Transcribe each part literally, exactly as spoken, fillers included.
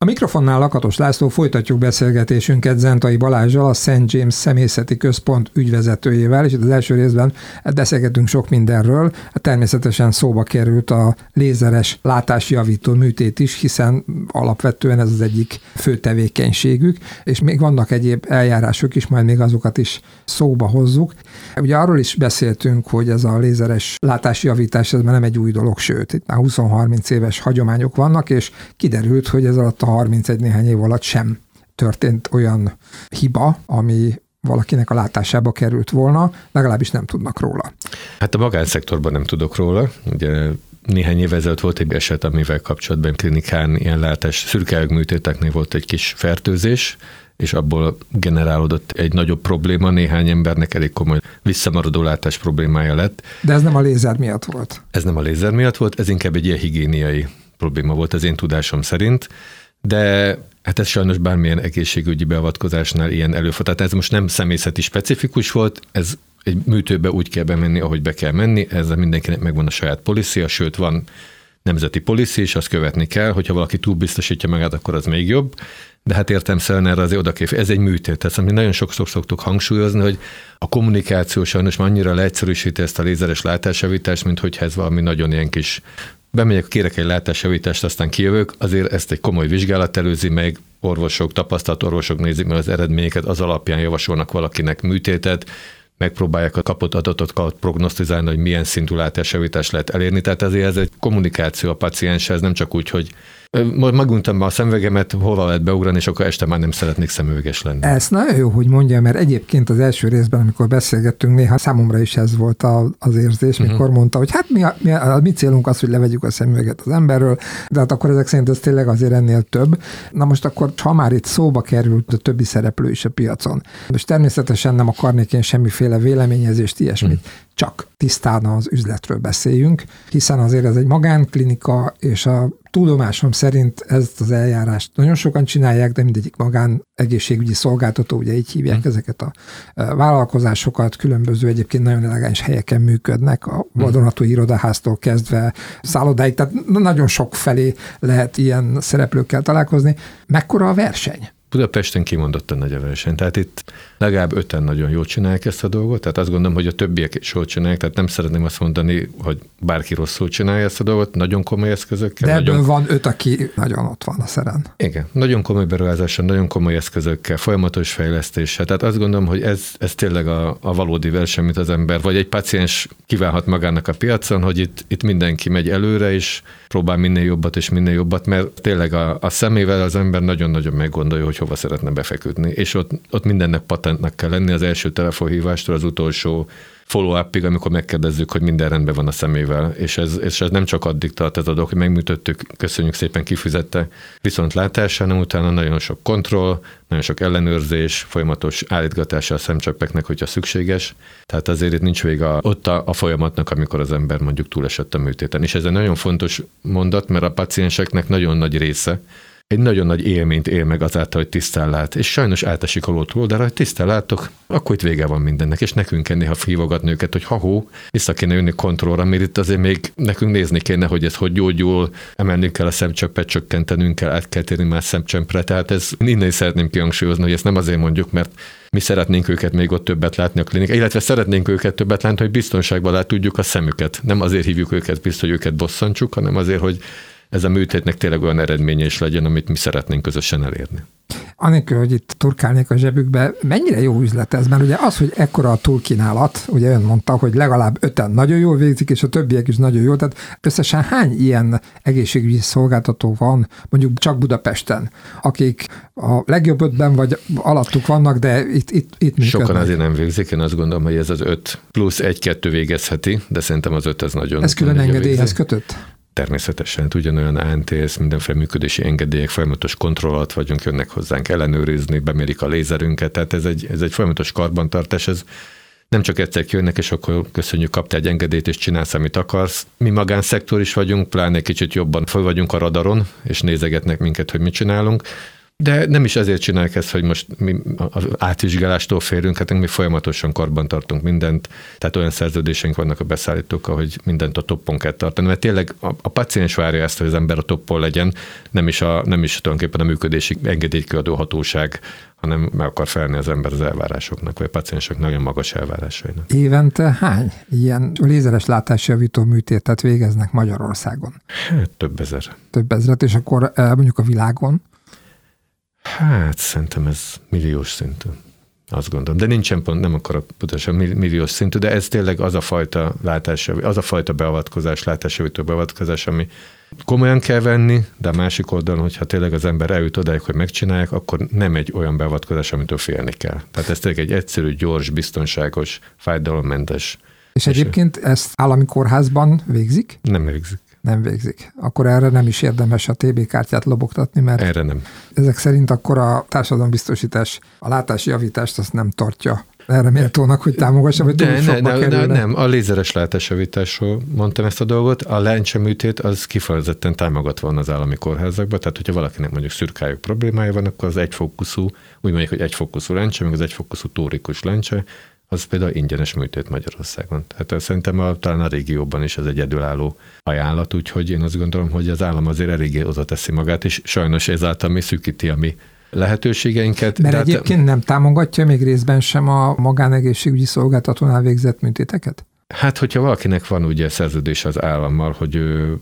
mikrofonnál Lakatos László, folytatjuk beszélgetésünket Zentai Balázsral, a Szent James Személyzeti Központ ügyvezetőjével, és az első részben beszélgetünk sok mindenről. Természetesen szóba került a lézeres látásjavító műtét is, hiszen alapvetően ez az egyik fő tevékenységük, és még vannak egyéb eljárások is, majd még azokat is szóba hozzuk. Ugye arról is beszéltünk, hogy ez a lézeres látásjavítás, ez már nem egy új dolog, sőt, itt már húsz-harminc éves hagyományok vannak, és kiderült, hogy ez alatt a harmincegy néhány év alatt sem történt olyan hiba, ami valakinek a látásába került volna, legalábbis nem tudnak róla. Hát a magánszektorban nem tudok róla. Ugye néhány év ezelőtt volt egy eset, amivel kapcsolatban klinikán ilyen látás szürkeág műtéteknél volt egy kis fertőzés, és abból generálódott egy nagyobb probléma, néhány embernek elég komoly visszamaradó látás problémája lett. De ez nem a lézer miatt volt? Ez nem a lézer miatt volt, ez inkább egy ilyen higiéniai probléma volt az én tudásom szerint, de hát ez sajnos bármilyen egészségügyi beavatkozásnál ilyen előfordul. Tehát ez most nem személyzeti specifikus volt, ez egy műtőbe úgy kell bemenni, ahogy be kell menni, ezzel mindenkinek megvan a saját policia, sőt van nemzeti policy, és azt követni kell, hogyha valaki túl biztosítja magát, akkor az még jobb. De hát értelemszerűen erre azért oda kell. Ez egy műtét. Tehát amit nagyon sokszor szoktuk hangsúlyozni, hogy a kommunikáció sajnos már annyira leegyszerűsíti ezt a lézeres látásjavítást, mint hogyha ez valami nagyon ilyen kis bemegyek, kérek egy látásjavítást, aztán kijövök, azért ezt egy komoly vizsgálat előzi meg, orvosok, tapasztalt orvosok nézik meg az eredményeket, az alapján javasolnak valakinek műtétet, megpróbálják a kapott adatot prognosztizálni, hogy milyen szintű látásjavítást lehet elérni. Tehát azért ez egy kommunikáció a pacienssel, ez nem csak úgy, hogy meguntam a szemüvegemet, hova lehet beugrani, és akkor este már nem szeretnék szemüveges lenni. Ez nagyon jó, hogy mondja, mert egyébként az első részben, amikor beszélgettünk, néha számomra is ez volt a, az érzés, mikor uh-huh. mondta, hogy hát mi a, mi, a, a mi célunk az, hogy levegyük a szemüveget az emberről, de hát akkor ezek szerint ez tényleg azért ennél több. Na most akkor, ha már itt szóba került a többi szereplő is a piacon, és természetesen nem akarnék én semmiféle véleményezést, ilyesmit, uh-huh. csak tisztán az üzletről beszéljünk, hiszen azért ez egy magánklinika, és a tudomásom szerint ezt az eljárást nagyon sokan csinálják, de mindegyik magán egészségügyi szolgáltató, ugye így hívják hmm. ezeket a vállalkozásokat, különböző egyébként nagyon elegáns helyeken működnek, a vadonatúj irodaháztól kezdve szállodáig, tehát nagyon sok felé lehet ilyen szereplőkkel találkozni. Mekkora a verseny? Budapesten kimondottan nagy a verseny. Tehát itt legalább öten nagyon jól csinálják ezt a dolgot, tehát azt gondolom, hogy a többiek is jól csinálják, tehát nem szeretném azt mondani, hogy bárki rosszul csinálja ezt a dolgot, nagyon komoly eszközökkel. De ebből nagyon... van öt, aki nagyon ott van a szeren. Igen, nagyon komoly beruházással, nagyon komoly eszközökkel, folyamatos fejlesztéssel. Tehát azt gondolom, hogy ez, ez tényleg a, a valódi verseny, mint az ember, vagy egy páciens kívánhat magának a piacon, hogy itt, itt mindenki megy előre, és próbál minél jobbat és minél jobbat, mert tényleg a, a szemével az ember nagyon-nagyon meggondolja, hogy hova szeretne befeküdni. És ott, ott mindennek patentnek kell lenni, az első telefonhívástól az utolsó follow-upig, amikor megkérdezzük, hogy minden rendben van a szemével, és ez, és ez nem csak addig tart ez a dolog, hogy megműtöttük, köszönjük szépen, kifizette viszontlátásra, hanem utána nagyon sok kontroll, nagyon sok ellenőrzés, folyamatos állítgatása a szemcseppeknek, hogyha szükséges. Tehát azért itt nincs vége ott a, a folyamatnak, amikor az ember mondjuk túlesett a műtéten. És ez egy nagyon fontos mondat, mert a pacienseknek nagyon nagy része egy nagyon nagy élményt él meg azáltal, hogy tisztán lát, és sajnos átesik a lótról, de ha tisztán látok, akkor itt vége van mindennek, és nekünk kell néha hívogatni őket, hogy ha-hó, vissza kéne jönni kontrollra, mert itt azért még nekünk nézni kéne, hogy ez hogy gyógyul, emelnünk kell a szemcsöppet, csökkentenünk kell, át kell térni más szemcsömpre, tehát ez innen is szeretném kihangsúlyozni, hogy ezt nem azért mondjuk, mert mi szeretnénk őket még ott többet látni a klinikán, illetve szeretnénk őket többet látni, hogy biztonságban lát tudjuk a szemüket. Nem azért hívjuk őket biztos, hogy őket bosszantsuk, hanem azért, hogy ez a műtétnek tényleg olyan eredménye is legyen, amit mi szeretnénk közösen elérni. Anélkül, hogy itt turkálnék a zsebükbe, mennyire jó üzlet ez? Mert ugye az, hogy ekkora a túlkínálat, ugye ön mondta, hogy legalább öten nagyon jól végzik, és a többiek is nagyon jól, tehát összesen hány ilyen egészségügyi szolgáltató van, mondjuk csak Budapesten, akik a legjobb ötben vagy alattuk vannak, de itt, itt, itt működnek? Sokan azért nem végzik, én azt gondolom, hogy ez az öt plusz egy-kettő végezheti, de szerintem az öt ez nagyon... Ez külön engedélyhez kötött? Természetesen, ugyanolyan á en té es, mindenféle működési engedélyek, folyamatos kontroll alatt vagyunk, jönnek hozzánk ellenőrizni, bemérik a lézerünket, tehát ez egy, ez egy folyamatos karbantartás, ez nem csak egyszer jönnek, és akkor köszönjük, kaptál egy engedélyt, és csinálsz, amit akarsz. Mi magánszektor is vagyunk, pláne egy kicsit jobban föl vagyunk a radaron, és nézegetnek minket, hogy mit csinálunk. De nem is ezért csinálják ezt, hogy most mi az átvizsgálástól férünk, hát mi folyamatosan karban tartunk mindent, tehát olyan szerződéseink vannak a beszállítókkal, hogy mindent a toppon kell tartani, mert tényleg a, a paciens várja ezt, hogy az ember a toppon legyen, nem is, a, nem is tulajdonképpen a működési engedélykiadó hatóság, hanem meg akar felelni az ember az elvárásoknak, vagy a paciensek nagyon magas elvárásainak. Évente hány ilyen lézeres látásjavító műtétet végeznek Magyarországon? Hát több ezer. Több ezret, és akkor mondjuk a világon? Hát szerintem ez milliós szintű. Azt gondolom. De nincsen pont, nem akarok pontosan milliós szintű, de ez tényleg az a fajta látás, az a fajta beavatkozás, látásjavító beavatkozás, ami komolyan kell venni, de a másik oldalon, hogyha tényleg az ember eljut odáig, hogy megcsinálják, akkor nem egy olyan beavatkozás, amitől félni kell. Tehát ez tényleg egy egyszerű, gyors, biztonságos, fájdalommentes. És egyébként ezt állami kórházban végzik? Nem végzik. Nem végzik. Akkor erre nem is érdemes a té bé kártyát lobogtatni, mert erre nem. Ezek szerint akkor a társadalombiztosítás a látási javítást azt nem tartja erre méltónak, hogy támogassa, vagy túl sokba ne, kerülne. Ne, nem, a lézeres látásjavításról mondtam ezt a dolgot, a lencseműtét az kifejezetten támogatva van az állami kórházakban, tehát hogyha valakinek mondjuk szürkályok problémája van, akkor az egyfókuszú, úgy mondjuk, hogy egyfókuszú lencse, meg az egyfókuszú tórikus lencse, az például ingyenes műtét Magyarországon. Tehát szerintem a, talán a régióban is ez egy egyedülálló ajánlat, úgyhogy én azt gondolom, hogy az állam azért eléggé oda teszi magát, és sajnos ezáltal mi szűkíti a mi lehetőségeinket. Mert egyébként nem támogatja még részben sem a magánegészségügyi szolgáltatónál végzett műtéteket? Hát, hogyha valakinek van ugye szerződés az állammal, hogy ő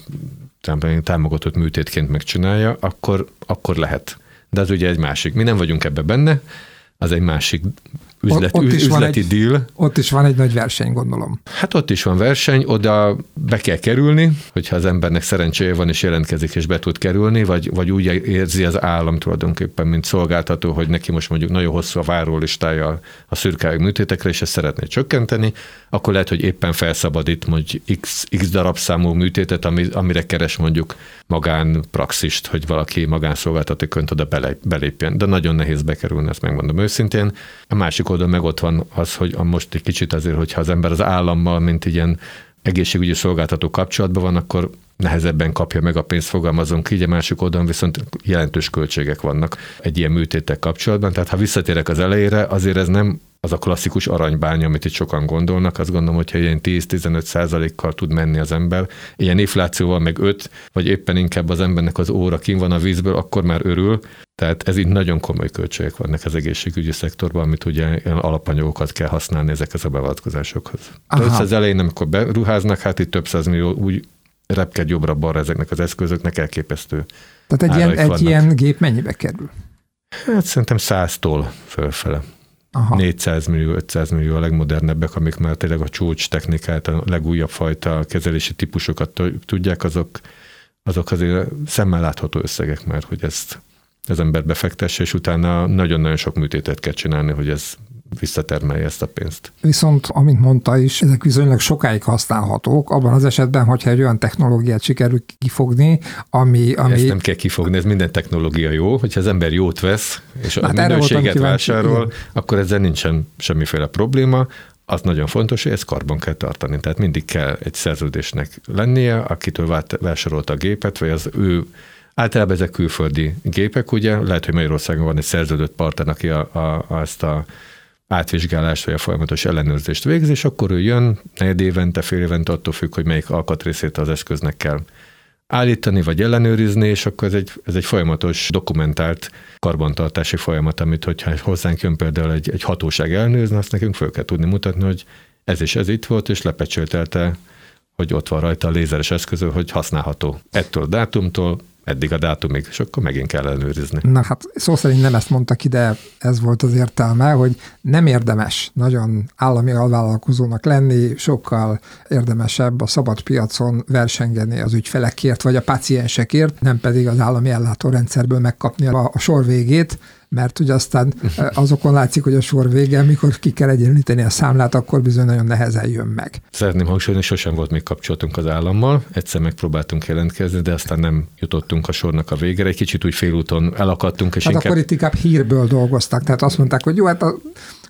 támogatott műtétként megcsinálja, akkor, akkor lehet. De az ugye egy másik. Mi nem vagyunk ebbe benne, az egy másik üzlet, ott, ott üzleti egy, deal. Ott is van egy nagy verseny, gondolom. Hát ott is van verseny, oda be kell kerülni, hogyha az embernek szerencséje van és jelentkezik és be tud kerülni, vagy, vagy úgy érzi az állam tulajdonképpen, mint szolgáltató, hogy neki most mondjuk nagyon hosszú a várólistája a szürkályok műtétekre, és ezt szeretné csökkenteni, akkor lehet, hogy éppen felszabadít mondjuk x, x darab számú műtétet, amire keres mondjuk magánpraxist, hogy valaki magánszolgáltatóként oda belépjen. De nagyon nehéz bekerülni, ezt megmondom őszintén. A másik oldalon meg ott van az, hogy most egy kicsit azért, hogyha az ember az állammal, mint ilyen egészségügyi szolgáltató kapcsolatban van, akkor nehezebben kapja meg a pénzt, fogalmazunk így, a másik oldalon viszont jelentős költségek vannak egy ilyen műtéttel kapcsolatban. Tehát ha visszatérek az elejére, azért ez nem az a klasszikus aranybánya, amit itt sokan gondolnak. Azt gondolom, hogyha ilyen tíz-tizenöt százalékkal tud menni az ember, ilyen inflációval meg öt, vagy éppen inkább az embernek az óra kín van a vízből, akkor már örül. Tehát ez így nagyon komoly költségek vannak az egészségügyi szektorban, amit ugye ilyen alapanyagokat kell használni ezekhez a beavatkozásokhoz. De az elején, amikor beruháznak, hát itt több százmillió úgy repked jobbra-balra ezeknek az eszközöknek elképesztő. Tehát egy, ilyen, egy ilyen gép mennyibe kerül? Hát szerintem száztól fölfele. Aha. négyszáz millió, ötszáz millió a legmodernebbek, amik már tényleg a csúcs technikát, a legújabb fajta kezelési típusokat tudják, azok, azok azért szemmel látható összegek már, hogy ezt az ember befektesse, és utána nagyon-nagyon sok műtétet kell csinálni, hogy ez visszatermelje ezt a pénzt. Viszont, amint mondta is, ezek viszonylag sokáig használhatók, abban az esetben, hogyha egy olyan technológiát sikerül kifogni, ami... ami... Ezt nem kell kifogni, ez minden technológia jó, hogyha az ember jót vesz, és hát a minőséget vásárol, akkor ezzel nincsen semmiféle probléma. Az nagyon fontos, hogy ezt karban kell tartani. Tehát mindig kell egy szerződésnek lennie, akitől vásárolta a gépet, vagy az ő. Általában ezek külföldi gépek, ugye, lehet, hogy Magyarországon van egy szerződött partner, aki a, a, a, ezt a átvizsgálást, vagy a folyamatos ellenőrzést végzi, és akkor ő jön negyed évente, fél évente, attól függ, hogy melyik alkatrészét az eszköznek kell állítani, vagy ellenőrizni, és akkor ez egy, ez egy folyamatos, dokumentált karbantartási folyamat, amit hogyha hozzánk jön például egy, egy hatóság ellenőrizni, azt nekünk föl kell tudni mutatni, hogy ez is ez itt volt, és lepecsételte, hogy ott van rajta a lézeres eszköző, hogy használható ettől a dátumtól, eddig a dátumig, és akkor megint kell ellenőrizni. Na hát szó szerint nem ezt mondta ki, de ez volt az értelme, hogy nem érdemes nagyon állami alvállalkozónak lenni, sokkal érdemesebb a szabad piacon versengeni az ügyfelekért, vagy a páciensekért, nem pedig az állami ellátórendszerből megkapni a, a sor végét, mert ugye aztán azokon látszik, hogy a sor vége, mikor ki kell egyenlíteni a számlát, akkor bizony nagyon nehezen jön meg. Szeretném hangsúlyozni, sosem volt még kapcsolatunk az állammal, egyszer megpróbáltunk jelentkezni, de aztán nem jutottunk a sornak a végére, egy kicsit úgy félúton elakadtunk. És hát inkább... akkor itt inkább hírből dolgoztak, tehát azt mondták, hogy jó, hát a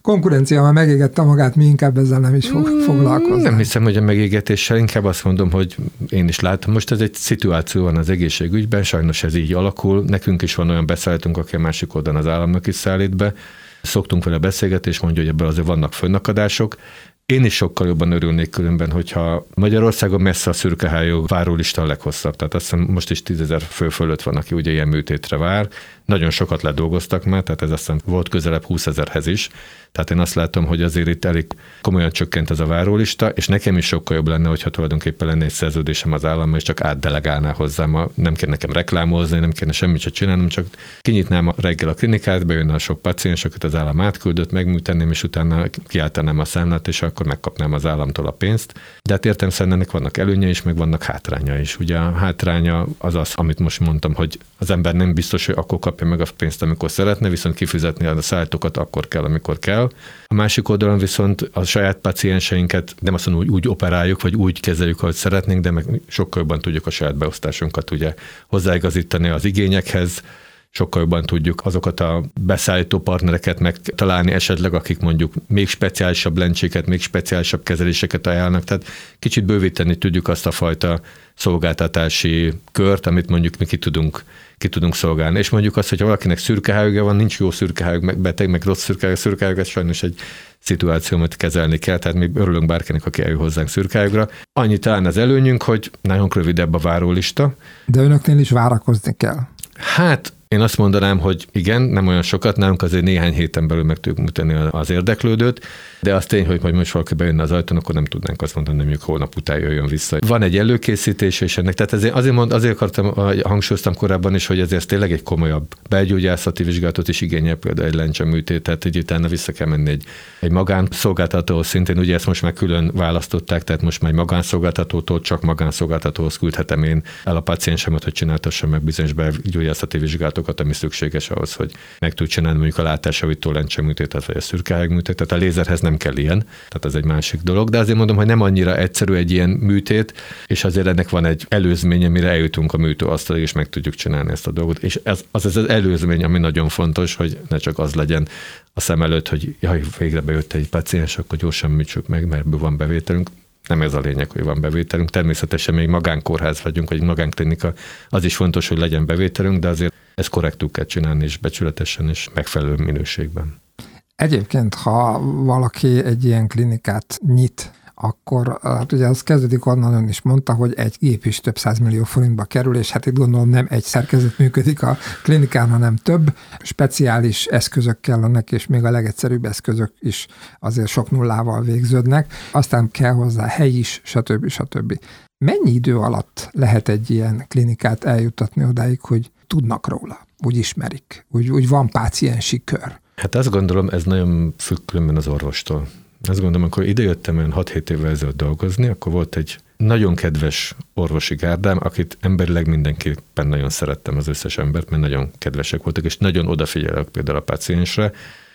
konkurencia már megégette magát, mi inkább ezzel nem is fog foglalkozni. Nem hiszem, hogy a megégetéssel, inkább azt mondom, hogy én is látom. Most ez egy szituáció van az egészségügyben, sajnos ez így alakul. Nekünk is van olyan beszállítunk, aki a másik oldalon az államnak is szállít be. Szoktunk vele beszélgetni, és mondja, hogy ebből azért vannak fönnakadások. Én is sokkal jobban örülnék különben, hogyha Magyarországon messze a szürkehályú várólista a leghosszabb. Tehát azt hiszem most is tízezer fő fölött van, aki ugye ilyen műtétre vár. Nagyon sokat ledolgoztak már, tehát ez azt hiszem volt közelebb húszezerhez is. Tehát én azt látom, hogy azért itt elég komolyan csökkent ez a várólista, és nekem is sokkal jobb lenne, hogyha tulajdonképpen lenne egy szerződésem az állammal, és csak átdelegálná hozzám. Nem kell nekem reklámozni, nem kéne semmit sem csinálnom, csak kinyitnám a reggel a klinikát, bejönne a sok paciens, akit az állam átküldött, megműteném, és utána kiáltanám a számlát, és akkor megkapnám az államtól a pénzt. De hát értelemszerűen ennek vannak előnye is, meg vannak hátránya is. Ugye a hátránya az az, amit most mondtam, hogy az ember nem biztos, hogy akkor kapja meg a pénzt, amikor szeretne, viszont kifizetni a szállítókat akkor kell, amikor kell. A másik oldalon viszont a saját pacienseinket nem azt mondom, hogy úgy operáljuk, vagy úgy kezeljük, ahogy szeretnénk, de meg sokkal jobban tudjuk a saját beosztásunkat ugye hozzáigazítani az igényekhez, sokkal jobban tudjuk azokat a beszállító partnereket megtalálni esetleg, akik mondjuk még speciálisabb lencséket, még speciálisabb kezeléseket ajánlnak, tehát kicsit bővíteni tudjuk azt a fajta szolgáltatási kört, amit mondjuk mi ki tudunk, ki tudunk szolgálni. És mondjuk azt, hogyha valakinek szürkehályúja van, nincs jó szürkehályúg, meg beteg, meg rossz szürkehályúg, szürkehályúg, ez sajnos egy szituáció, amit kezelni kell, tehát mi örülünk bárkinek, aki eljön hozzánk szürkehályúgra. Annyi talán az előnyünk, hogy nagyon rövidebb a várólista. De önöknél is várakozni kell. Hát én azt mondanám, hogy igen, nem olyan sokat, nálunk azért néhány héten belül meg tudjuk mutatni az érdeklődőt, de az tény, hogy majd most valaki bejönne az ajtón, akkor nem tudnánk azt mondani, hogy mondjuk holnap után jöjjön vissza. Van egy előkészítés, és ennek, tehát ezért, azért, mond, azért akartam, hangsúlyoztam korábban is, hogy ezért tényleg egy komolyabb belgyógyászati vizsgálatot is igényel, például egy lencseműtét, tehát így utána vissza kell menni egy, egy magánszolgáltatóhoz szintén, ugye ezt most már külön választották, tehát most már egy magánszolgáltatótól csak magánszolgáltatóhoz küldhetem én el a paciensemet, hogy csináltassam meg bizonyos belgyógyászati vizsgálatokat, ami szükséges ahhoz, hogy meg tud csinálni mondjuk a látásjavító lencseműtétet, vagy a szürkehályúműtétet. Tehát a lézerhez nem kell ilyen, tehát ez egy másik dolog, de azért mondom, hogy nem annyira egyszerű egy ilyen műtét, és azért ennek van egy előzménye, mire eljutunk a műtőasztalig, és meg tudjuk csinálni ezt a dolgot. És ez, az ez az előzmény, ami nagyon fontos, hogy ne csak az legyen a szem előtt, hogy jaj, végre bejött egy paciens, akkor gyorsan műtsük meg, mert van bevételünk. Nem ez a lényeg, hogy van bevételünk. Természetesen még magánkórház vagyunk, vagy magánklinika, az is fontos, hogy legyen bevételünk, de azért ezt korrektül kell csinálni, és becsületesen, és megfelelő minőségben. Egyébként, ha valaki egy ilyen klinikát nyit, akkor hát ugye az kezdődik onnan, ön is mondta, hogy egy gép is több százmillió forintba kerül, és hát itt gondolom nem egy szerkezet működik a klinikán, hanem több. Speciális eszközök kellenek, és még a legegyszerűbb eszközök is azért sok nullával végződnek. Aztán kell hozzá hely is, stb. stb. Mennyi idő alatt lehet egy ilyen klinikát eljuttatni odáig, hogy tudnak róla, úgy ismerik, úgy, úgy van páciensi kör? Hát azt gondolom, ez nagyon függ különben az orvostól. Azt gondolom, amikor idejöttem olyan hat-hét évvel ezelőtt dolgozni, akkor volt egy nagyon kedves orvosi gárdám, akit emberileg mindenképpen nagyon szerettem, az összes embert, mert nagyon kedvesek voltak, és nagyon odafigyelek például a páciensre,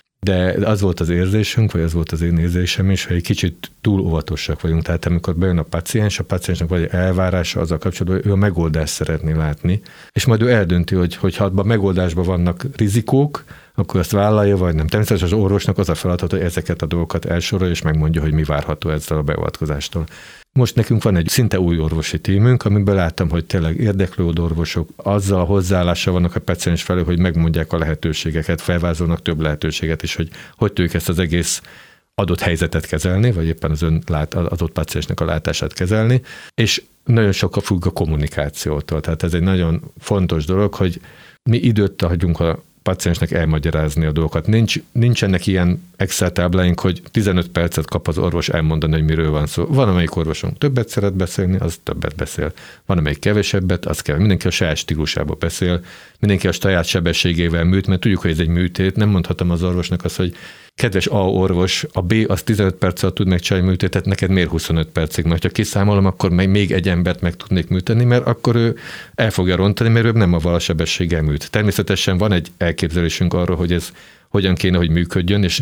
de az volt az érzésünk, vagy az volt az én érzésem is, hogy egy kicsit túl óvatosak vagyunk. Tehát amikor bejön a páciens, a páciensnek vagy elvárása azzal kapcsolatban, hogy ő a megoldást szeretné látni, és majd ő eldönti, hogy, hogy ha abban a megoldásban vannak rizikók, akkor ezt vállalja, vagy nem. Természetesen az orvosnak az a feladat, hogy ezeket a dolgokat elsorolja, és megmondja, hogy mi várható ezzel a beavatkozástól. Most nekünk van egy szinte új orvosi tímünk, amiben láttam, hogy tényleg érdeklődő orvosok azzal a hozzáállással vannak a paciens felé, hogy megmondják a lehetőségeket, felvázolnak több lehetőséget is, hogy hogy tudjuk ezt az egész adott helyzetet kezelni, vagy éppen az ön lát, adott paciensnek a látását kezelni, és nagyon sokkal függ a kommunikációtól. Tehát ez egy nagyon fontos dolog, hogy mi időt hagyunk a paciensnek elmagyarázni a dolgokat. Nincs, nincsenek ilyen Excel tábláink, hogy tizenöt percet kap az orvos elmondani, hogy miről van szó. Van, amelyik orvosunk többet szeret beszélni, az többet beszél. Van, amelyik kevesebbet, az kell. Mindenki a saját stílusába beszél, mindenki a saját sebességével műt, mert tudjuk, hogy ez egy műtét. Nem mondhatom az orvosnak azt, hogy kedves A orvos, a B az tizenöt perccel tud megcsinálni műtétet, neked miért huszonöt percig? Mert ha kiszámolom, akkor még egy embert meg tudnék műteni, mert akkor ő el fogja rontani, mert ő nem avval a sebességgel műt. Természetesen van egy elképzelésünk arról, hogy ez hogyan kéne, hogy működjön, és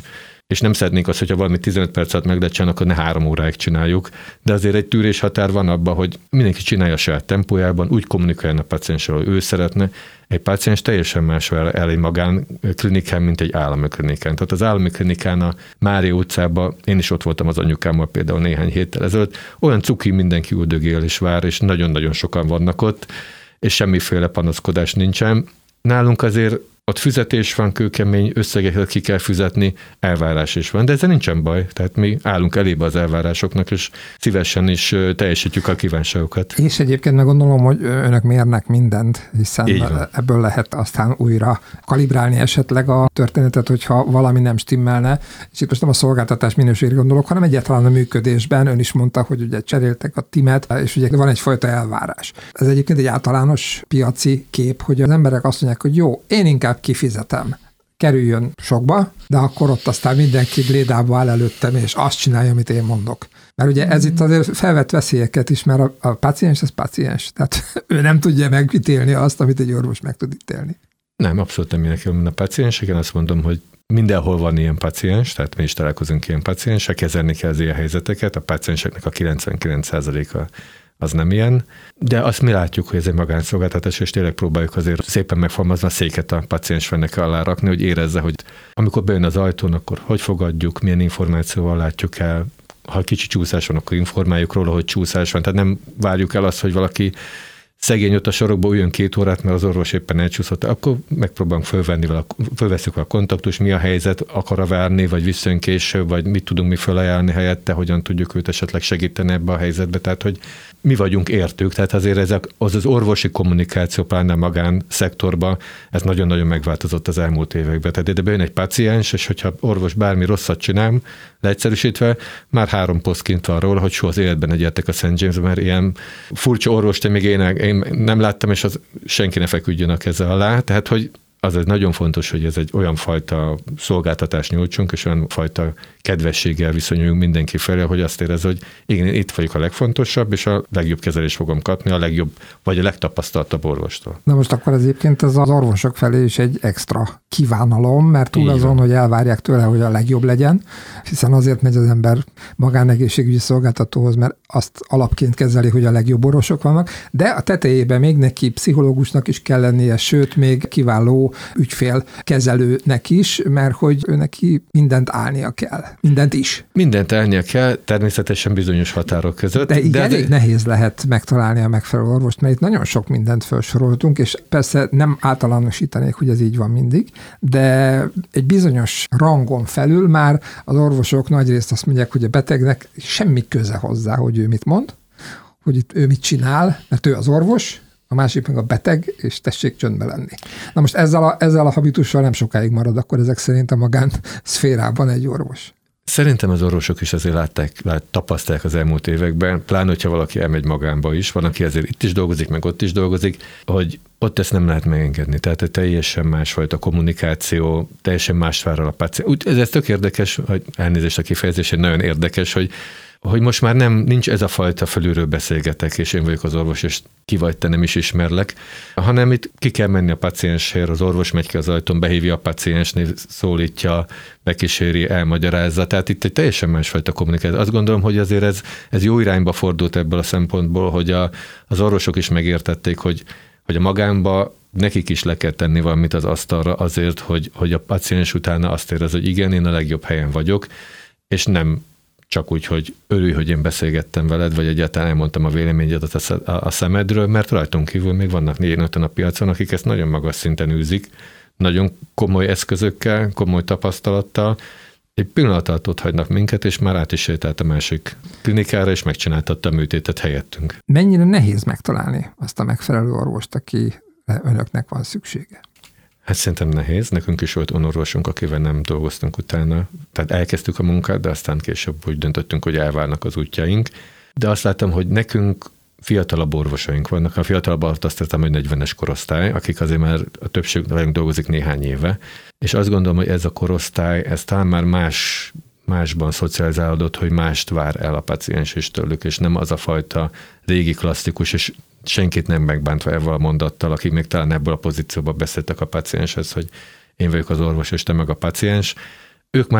és nem szeretnénk azt, hogyha valami tizenöt perc alatt meg lehet csinálni, akkor ne három óráig csináljuk, de azért egy tűrés határ van abban, hogy mindenki csinálja a saját tempójában, úgy kommunikáljon a pácienssel, hogy ő szeretne. Egy páciens teljesen más el egy magánklinikán, mint egy állami klinikán. Tehát az állami klinikán a Mária utcában, én is ott voltam az anyukámmal például néhány héttel ezelőtt, olyan cuki, mindenki üldögél és vár, és nagyon-nagyon sokan vannak ott, és semmiféle panaszkodás nincsen. Nálunk azért ott fizetés van, kőkemény, összegeket ki kell fizetni, elvárás is van, de ezzel nincsen baj. Tehát mi állunk elébe az elvárásoknak, és szívesen is teljesítjük a kívánságokat. És egyébként meg gondolom, hogy önök mérnek mindent, hiszen ebből lehet aztán újra kalibrálni esetleg a történetet, hogyha valami nem stimmelne. És itt most nem a szolgáltatás minőségre gondolok, hanem egyáltalán a működésben. Ön is mondta, hogy ugye cseréltek a timet, és ugye van egyfajta elvárás. Ez egyébként egy általános piaci kép, hogy az emberek azt mondják, hogy jó, én inkább kifizetem, kerüljön sokba, de akkor ott aztán mindenki blédába áll előttem, és azt csinálja, amit én mondok. Mert ugye ez itt azért felvett veszélyeket is, mert a, a páciens az páciens. Tehát ő nem tudja megítélni azt, amit egy orvos meg tud ítélni. Nem, abszolút nem mindenki a páciensek. Én azt mondom, hogy mindenhol van ilyen páciens, tehát mi is találkozunk ilyen páciensek, kezelni kell az ilyen helyzeteket. A pácienseknek a kilencvenkilenc százaléka az nem ilyen, de azt mi látjuk, hogy ez egy magánszolgáltatás, és tényleg próbáljuk azért szépen megfogalmazni a széket a páciens fennek alá rakni, hogy érezze, hogy amikor bejön az ajtón, akkor hogy fogadjuk, milyen információval látjuk el, ha kicsi csúszás van, akkor informáljuk róla, hogy csúszás van, tehát nem várjuk el azt, hogy valaki szegény ott a sorokba üljön két órát, mert az orvos éppen elcsúszott, akkor megpróbálunk fölvenni vele, fölveszünk a kontaktus, mi a helyzet, akar-e várni, vagy visszajön később, vagy mit tudunk mi felajánlni helyette, hogyan tudjuk őt esetleg segíteni ebbe a helyzetbe, tehát hogy mi vagyunk értők, tehát azért ezek, az az orvosi kommunikáció, pláne magán szektorban, ez nagyon-nagyon megváltozott az elmúlt években. Tehát ide bejön egy páciens, és hogyha orvos bármi rosszat csinál, leegyszerűsítve, már három poszt kint van róla, hogy soha az életben ne gyertek a Szent James, mert ilyen furcsa orvost én még én, én nem láttam, és az senki ne feküdjön a keze alá. Tehát, hogy az egy nagyon fontos, hogy ez egy olyan fajta szolgáltatást nyújtsunk, és olyan fajta kedvességgel viszonyuljunk mindenki felé, hogy azt érez, hogy igen, itt vagyok a legfontosabb, és a legjobb kezelést fogom kapni, a legjobb, vagy a legtapasztaltabb orvostól. Na most akkor egyébként ez az orvosok felé is egy extra kívánalom, mert túl azon, hogy elvárják tőle, hogy a legjobb legyen, hiszen azért megy az ember magánegészségügyi szolgáltatóhoz, mert azt alapként kezeli, hogy a legjobb orvosok vannak, de a tetejében még neki pszichológusnak is kell lennie, sőt, még kiváló ügyfélkezelőnek is, mert hogy ő neki mindent állnia kell. Mindent is. Mindent állnia kell, természetesen bizonyos határok között. De így de elég nehéz lehet megtalálni a megfelelő orvost, mert itt nagyon sok mindent felsoroltunk, és persze nem általánosítanék, hogy ez így van mindig, de egy bizonyos rangon felül már az orvosok nagyrészt azt mondják, hogy a betegnek semmi köze hozzá, hogy ő mit mond, hogy itt ő mit csinál, mert ő az orvos, a másik meg a beteg, és tessék csöndbe lenni. Na most ezzel a, ezzel a habitussal nem sokáig marad, akkor ezek szerint a magán szférában egy orvos. Szerintem az orvosok is azért látták, lát, tapasztalják az elmúlt években, pláne, hogyha valaki elmegy magánba is, van, aki azért itt is dolgozik, meg ott is dolgozik, hogy ott ezt nem lehet megengedni. Tehát egy teljesen másfajta kommunikáció, teljesen más vár a páciens. Úgy, ez, ez tök érdekes, hogy elnézést a kifejezés, nagyon érdekes, hogy hogy most már nem, nincs ez a fajta felülről beszélgetek, és én vagyok az orvos, és ki vagy, te nem is ismerlek, hanem itt ki kell menni a pacienshez, az orvos megy ki az ajtón, behívja a paciensnél, szólítja, bekíséri, elmagyarázza, tehát itt egy teljesen másfajta kommunikáció. Azt gondolom, hogy azért ez, ez jó irányba fordult ebből a szempontból, hogy a, az orvosok is megértették, hogy, hogy a magánba nekik is le kell tenni valamit az asztalra azért, hogy, hogy a paciens utána azt érez, hogy igen, én a legjobb helyen vagyok, és nem csak úgy, hogy örülj, hogy én beszélgettem veled, vagy egyáltalán elmondtam a véleményedet a szemedről, mert rajtunk kívül még vannak négy-öten a piacon, akik ezt nagyon magas szinten űzik, nagyon komoly eszközökkel, komoly tapasztalattal, egy pillanat alatt ott hagynak minket, és már át is sétált a másik klinikára, és megcsináltatta a műtétet helyettünk. Mennyire nehéz megtalálni azt a megfelelő orvost, aki önöknek van szüksége? Hát szerintem nehéz. Nekünk is volt orvosunk, akivel nem dolgoztunk utána. Tehát elkezdtük a munkát, de aztán később úgy döntöttünk, hogy elválnak az útjaink. De azt láttam, hogy nekünk fiatalabb orvosaink vannak. A fiatalabb alatt azt értem, hogy negyvenes korosztály, akik azért már a többség velünk dolgozik néhány éve. És azt gondolom, hogy ez a korosztály, ez talán már más, másban szocializálódott, hogy mást vár el a paciens is tőlük, és nem az a fajta régi klasszikus, és senkit nem megbántva ezzel a mondattal, akik még talán ebből a pozícióban beszéltek a pacienshez, hogy én vagyok az orvos, és te meg a paciens. Ők már nem.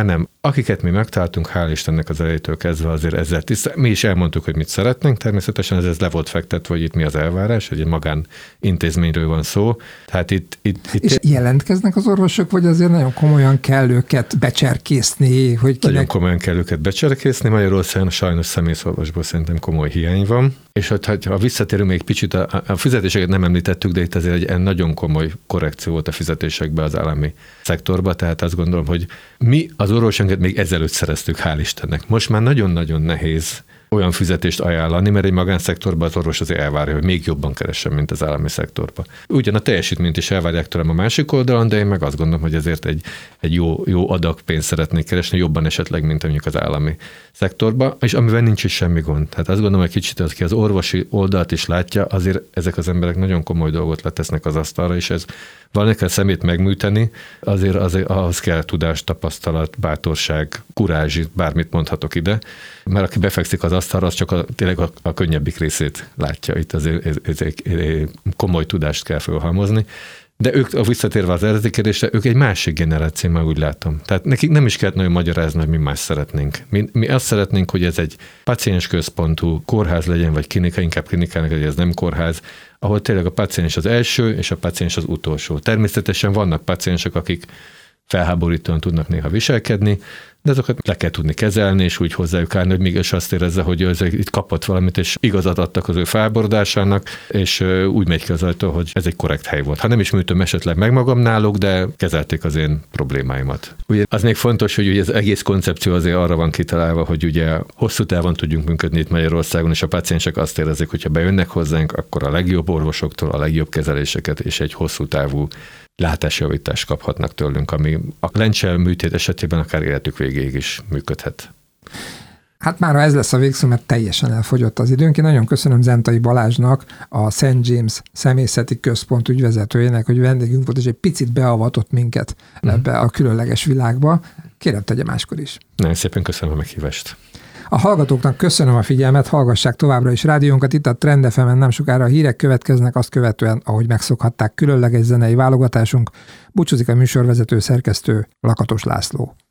akiket mi megtaláltunk, hál' Istennek az elejétől kezdve azért ezzel tisztán. Mi is elmondtuk, hogy mit szeretnénk, természetesen ez, ez le volt fektetve, hogy itt mi az elvárás, hogy egy magánintézményről van szó. Tehát itt, itt, itt és jelentkeznek az orvosok, vagy azért nagyon komolyan kell őket becserkészni? Hogy kinek... Nagyon komolyan kell őket becserkészni. Magyarországon sajnos szemészorvosból szerintem komoly hiány van. És ha, ha visszatérünk még kicsit, a, a fizetéseket nem említettük, de itt azért egy nagyon komoly korrekció volt a fizetésekbe az állami szektorba, tehát azt gondolom, hogy mi az orvosunkat még ezelőtt szereztük, hál' Istennek. Most már nagyon-nagyon nehéz olyan fizetést ajánlani, mert egy magánszektorban az orvos azért elvárja, hogy még jobban keressen, mint az állami szektorban. Ugyan a teljesítményt is elvárják tőlem a másik oldalon, de én meg azt gondolom, hogy ezért egy, egy jó, jó adag pénzt szeretnék keresni, jobban esetleg, mint mondjuk az állami szektorban, és amivel nincs is semmi gond. Tehát azt gondolom, hogy kicsit az, ki az orvosi oldalt is látja, azért ezek az emberek nagyon komoly dolgot letesznek az asztalra, és ez valami kell szemét megműteni, azért, azért ahhoz kell tudás, tapasztalat, bátorság, kurázs, bármit mondhatok ide, mert aki befekszik az asztalra, az csak a, tényleg a, a könnyebbik részét látja. Itt azért ez, ez, ez, ez komoly tudást kell felhalmozni. De ők, a visszatérve az eredeti kérdésre, ők egy másik generáció, már úgy látom. Tehát nekik nem is kellett nagyon magyarázni, hogy mi más szeretnénk. Mi, mi azt szeretnénk, hogy ez egy paciensközpontú kórház legyen, vagy klinika, inkább klinikának, hogy ez nem kórház, ahol tényleg a paciens az első, és a paciens az utolsó. Természetesen vannak paciensek, akik felháborítóan tudnak néha viselkedni, de azokat le kell tudni kezelni, és úgy hozzájuk állni, hogy mégis azt érezze, hogy ez itt kapott valamit, és igazat adtak az ő felbordásának, és úgy megy ki az ajtó, hogy ez egy korrekt hely volt. Ha nem is műtöm esetleg meg magam náluk, de kezelték az én problémáimat. Ugye az még fontos, hogy ugye az egész koncepció azért arra van kitalálva, hogy ugye hosszú távon tudjunk működni itt Magyarországon, és a paciensek azt érezik, hogy ha bejönnek hozzánk, akkor a legjobb orvosoktól a legjobb kezeléseket és egy hosszú távú látásjavítást kaphatnak tőlünk, ami a lencsel műtét esetében akár életük végéig is működhet. Hát már ez lesz a végszó, mert teljesen elfogyott az időnk. Én nagyon köszönöm Zentai Balázsnak, a Szent James Szemészeti Központ ügyvezetőjének, hogy vendégünk volt, és egy picit beavatott minket mm. ebbe a különleges világba. Kérem, tegye máskor is. Nagyon szépen köszönöm a meghívást. A hallgatóknak köszönöm a figyelmet, hallgassák továbbra is rádiónkat, itt a Trend ef emen nem sokára a hírek következnek, azt követően, ahogy megszokhatták, különleges zenei válogatásunk. Búcsúzik a műsorvezető szerkesztő Lakatos László.